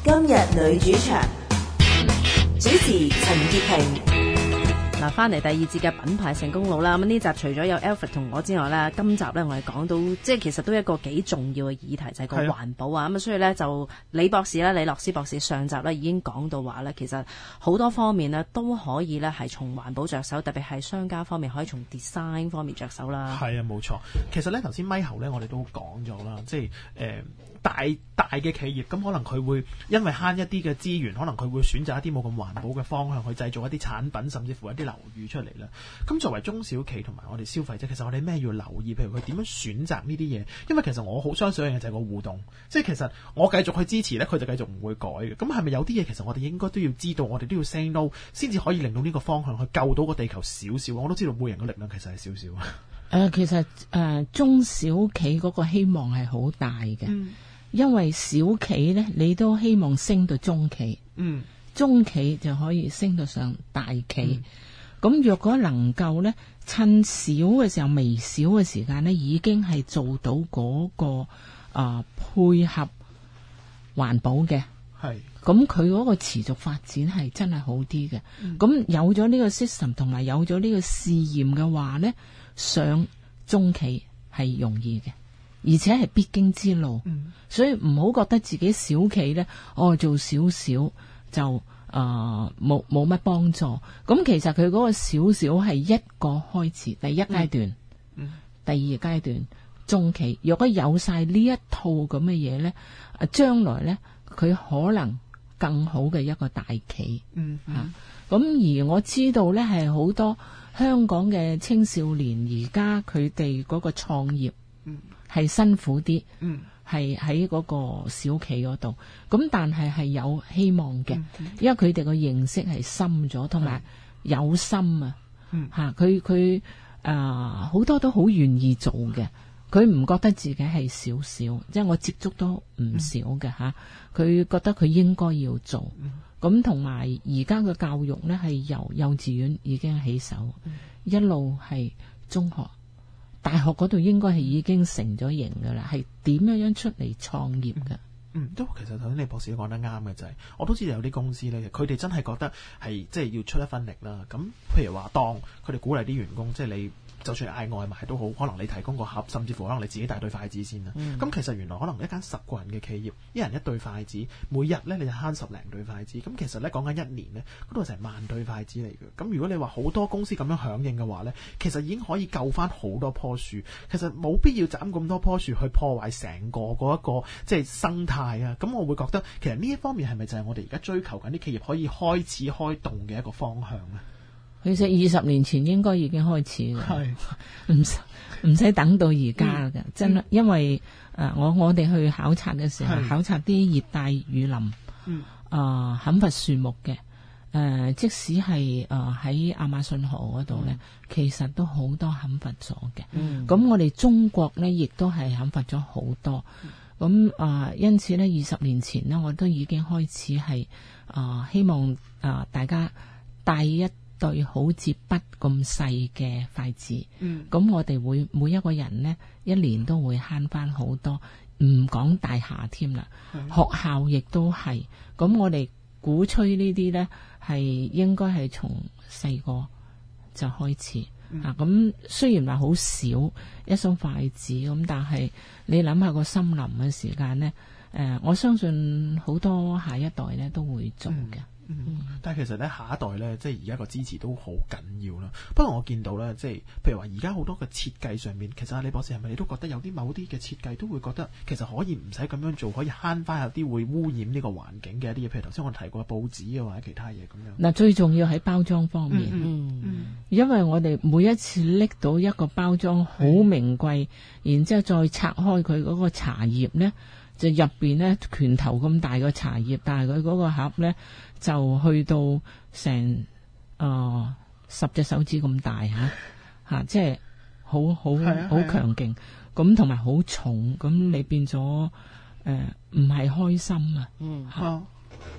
今日女主場，主持陳潔平。 嗱，翻嚟第二節嘅品牌成功路啦。咁呢集除咗有 Alfred 同我之外咧，今集咧我哋講到即係其實都一個幾重要嘅議題，就係個環保啊。咁所以咧就李博士咧，李樂詩博士上集咧已經講到話咧，其實好多方面咧都可以咧係從環保着手，特別係商家方面可以從 design 方面着手啦。 係啊，冇錯。其實咧頭先咪後咧我哋都講咗啦，即係大嘅企業咁可能佢會因為慳一啲嘅資源，可能佢會選擇一啲冇咁環保嘅方向去製造一啲產品，甚至乎一啲樓宇出嚟啦。咁作為中小企同埋我哋消費者，其實我哋咩要留意？譬如佢點樣選擇呢啲嘢？因為其實我好相信一樣嘢就係個互動，即係其實我繼續去支持咧，佢就繼續唔會改嘅。咁係咪有啲嘢其實我哋應該都要知道，我哋都要 say no， 先至可以令到呢個方向去救到個地球少少？我都知道每人嘅力量其實係少少。 其實中小企嗰個希望係好大嘅。因為小企呢，你都希望升到中企，中企就可以升到上大企。咁若果能夠呢，趁小嘅時候、微小嘅時間呢，已經係做到嗰個配合環保嘅，咁佢嗰個持續發展係真係好啲嘅。咁有咗呢個 system 同埋有咗呢個試驗嘅話呢，上中企係容易嘅。而且係必經之路，所以唔好覺得自己小企呢，做少少就冇乜幫助。咁其實佢嗰個少少係一個開始，第一階段，第二階段中企。若果有晒呢一套咁嘅嘢呢，將來呢，佢可能更好嘅一個大企。咁而我知道呢，係好多香港嘅青少年而家佢哋嗰個創業。係辛苦啲，係喺嗰個小企嗰度，咁但係有希望嘅，因為佢哋個認識係深咗，同埋有心啊，佢好多都好願意做嘅，佢唔覺得自己係少少，即係我接觸都唔少嘅吓，佢覺得佢應該要做，咁同埋而家嘅教育呢，係由幼稚園已經起手，一路係中學。大學嗰度應該係已經成咗型㗎啦，係點樣出嚟創業㗎？ 都其實頭先李博士都講得啱嘅就係，我都知道有啲公司咧，佢哋真係覺得係即係要出一分力啦。咁譬如話，當佢哋鼓勵啲員工，即係你就算嗌外賣都好，可能你提供個盒，甚至乎可能你自己帶對筷子先啦。咁其實原來可能一間10個人嘅企業，一人一對筷子，每日咧你就慳10零對筷子。咁其實咧講緊一年咧，嗰度成萬對筷子嚟嘅。咁如果你話好多公司咁樣響應嘅話咧，其實已經可以救翻好多棵樹。其實冇必要斬咁多棵樹去破壞成個嗰一個即係生態啊。咁我會覺得其實呢一方面係咪就係我哋而家追求緊啲企業可以開始開動嘅一個方向咧？ 其實20年前應該已經開始嘅，唔使等到而家嘅，真係因為我哋去考察嘅時候，考察啲熱帶雨林，砍伐樹木嘅，即使係喺亞馬遜河嗰度咧，其實都好多砍伐咗嘅。咁我哋中國咧，亦都係砍伐咗好多。咁因此咧，20年前呢，我都已經開始係希望大家帶一對好似筆咁細嘅筷子，咁我哋會每一個人呢，一年都會慳翻好多，唔講大廈添啦，學校亦都係。咁我哋鼓吹呢啲呢，係應該係從細個就開始。咁雖然話好少一雙筷子咁，但係你諗下個森林嘅時間呢，我相信好多下一代呢都會做嘅。 但係其實咧，下一代咧，即係而家個支持都好緊要啦。不過我見到咧，即係譬如話，而家好多嘅設計上面，其實李博士係咪你都覺得有啲某啲嘅設計都會覺得其實可以唔使咁樣做，可以慳翻有啲會污染呢個環境嘅一啲嘢，譬如頭先我提過報紙啊或者其他嘢咁樣。 嗱，最重要喺包裝方面，因為我哋每一次拎到一個包裝好名貴，然之後再拆開佢嗰個茶葉咧，就入邊咧拳頭咁大個茶葉，但係佢嗰個盒咧就去到成10隻手指咁大吓，即係好強勁，咁同埋好重，咁你變咗唔係開心啊。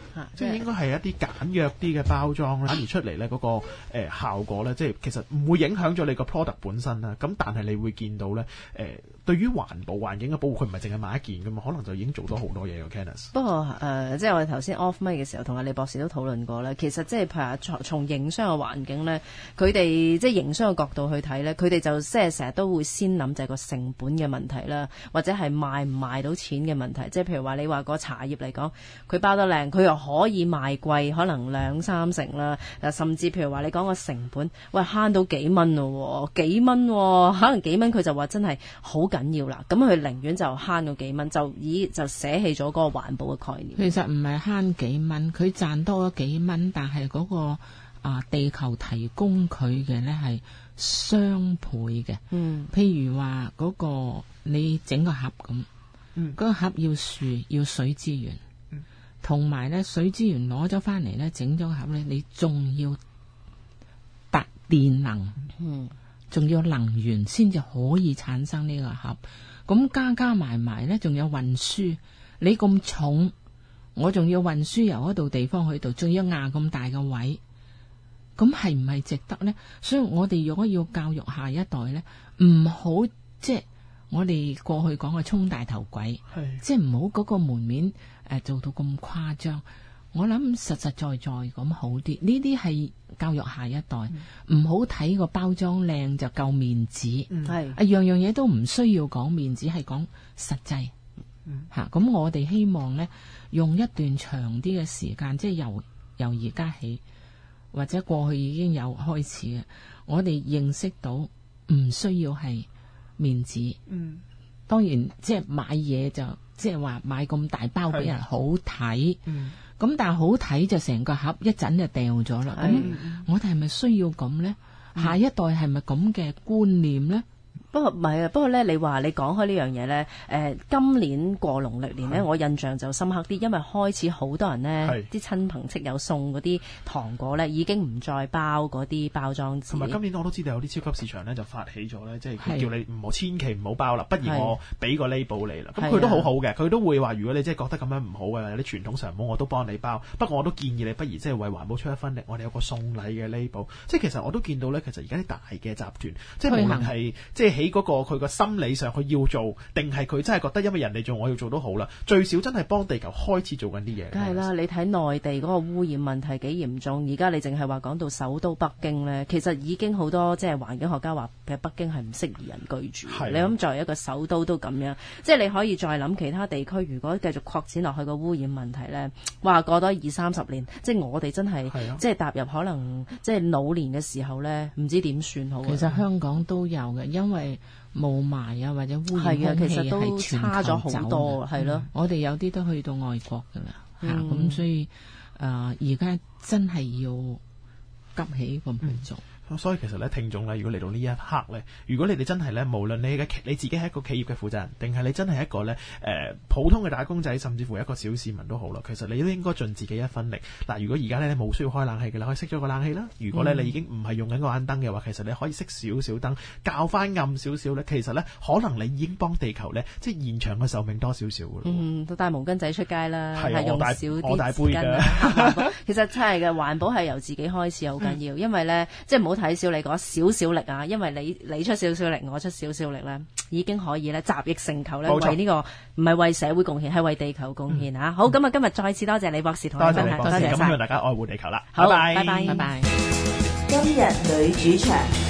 即係應該係一啲簡約啲嘅包裝反而出嚟咧嗰個效果咧，即係其實唔會影響咗你個 product 本身啦。咁但係你會見到咧對於環保環境嘅保護，佢唔係淨係買一件㗎嘛，可能就已經做到好多嘢嘅 Candice。 不過即係我哋頭先 off mic 嘅時候，同阿李博士都討論過咧。其實即係譬如話從營商嘅環境咧，佢哋即係營商嘅角度去睇咧，佢哋就即係成日都會先諗就係個成本嘅問題啦，或者係賣唔賣到錢嘅問題。即係譬如話你話個茶葉嚟講，佢包得靚，佢又可以賣貴，可能2-3成啦。甚至譬如話你講個成本，喂慳到幾蚊咯，幾蚊可能幾蚊，佢就話真係好緊要啦。咁佢寧願就慳到幾蚊，就捨棄咗嗰個環保嘅概念。 其實唔係慳幾蚊，佢賺多咗幾蚊，但係嗰個地球提供佢嘅呢係雙倍嘅。譬如話嗰個你整個盒咁，嗰個盒要樹要水資源，同埋呢水資源攞咗翻嚟呢，整咗個盒呢，你仲要達電能，仲要能源先至可以產生呢個盒。咁加埋呢，仲有運輸，你咁重，我仲要運輸由嗰度地方去度，仲要壓咁大個位，咁係唔係值得呢？所以我哋如果要教育下一代呢，唔好即係我哋過去講嘅衝大頭鬼，即係唔好嗰個門面做到咁誇張。我諗實在在咁好啲，呢啲係教育下一代，唔好睇個包裝靚就夠面子，樣樣嘢都唔需要講面子，係講實際吓。咁我哋希望呢，用一段長啲嘅時間，即係由而家起，或者過去已經有開始嘅，我哋認識到唔需要係面子。當然即係買嘢就即係話買咁大包俾人好睇。咁但係好睇就成個盒一陣就掉咗啦。咁我哋係咪需要咁呢？下一代係咪咁嘅觀念呢？ 不過唔係啊，不過咧，你話你講開呢樣嘢咧，今年過農曆年咧，我印象就深刻啲，因為開始好多人咧，啲親朋戚友送嗰啲糖果咧，已經唔再包嗰啲包裝紙。同埋今年我都知道有啲超級市場咧就發起咗咧，即係叫你唔好千祈唔好包啦，不如我俾個 label 你啦。咁佢都好好嘅，佢都會話如果你真係覺得咁樣唔好嘅，有啲傳統常冇我都幫你包。不過我都建議你不如即係為環保出一分力，我哋有個送禮嘅 label。即係其實我都見到咧，其實而家啲大嘅集團，即係無論係即係喺嗰個佢個心理上佢要做，定係佢真係覺得因為人哋做我要做都好啦，最少真係幫地球開始做緊啲嘢。 梗係啦，你睇內地嗰個污染問題幾嚴重，而家你淨係話講到首都北京呢，其實已經好多即係環境學家話嘅北京係唔適宜人居住。你諗作為一個首都都咁樣，即係你可以再諗其他地區，如果繼續擴展落去個污染問題呢，話過多20-30年，即係我哋真係即係踏入可能即係老年嘅時候呢，唔知點算好。 其實香港都有嘅，因為霧霾啊或者污染空氣係全差咗球好多，係咯。 我哋有啲都去到外國噶啦，咁所以而家真係要急起咁去做。 所以其實咧，聽眾咧，如果嚟到呢一刻咧，如果你哋真係咧，無論你自己係一個企業嘅負責人，定係你真係一個咧普通嘅打工仔，甚至乎一個小市民都好啦，其實你都應該盡自己一分力。嗱，如果而家咧你冇需要開冷氣嘅，你可以熄咗個冷氣啦。如果咧你已經唔係用緊個眼燈嘅話，其實你可以熄少少燈，較翻暗少少咧。其實咧，可能你已經幫地球咧，即係延長個壽命多少少嘅咯。 都帶毛巾仔出街啦，係用少啲我大杯嘅。 其實真係嘅，環保係由自己開始好緊要，因為咧，即係唔好睇少你嗰少少力啊，因為你出少少力，我出少少力咧，已經可以咧集腋成裘咧，為呢個唔係為社會貢獻，係為地球貢獻啊！好，咁啊，今日再次多謝李博士同我哋分享，多謝晒， 咁希望大家愛護地球啦， 好， 拜拜， 拜拜。 今日女主場。